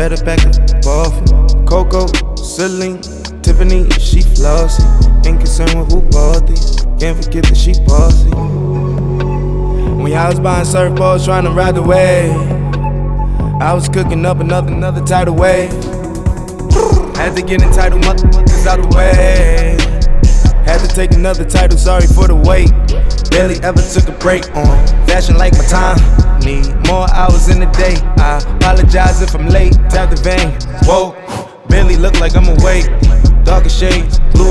fed her back and forth. Coco, Celine, Tiffany, she flossy. Ain't concerned with who bought these. Can't forget that she bossy. When y'all was buying surfboards trying to ride the wave, I was cooking up another tidal wave. Had to get entitled, motherfuckers out the way. Had to take another title, sorry for the wait. Barely ever took a break on fashion like my time. Need more hours in the day. I apologize if I'm late. Tap the vein. Whoa, barely look like I'm awake. Darker shades, blue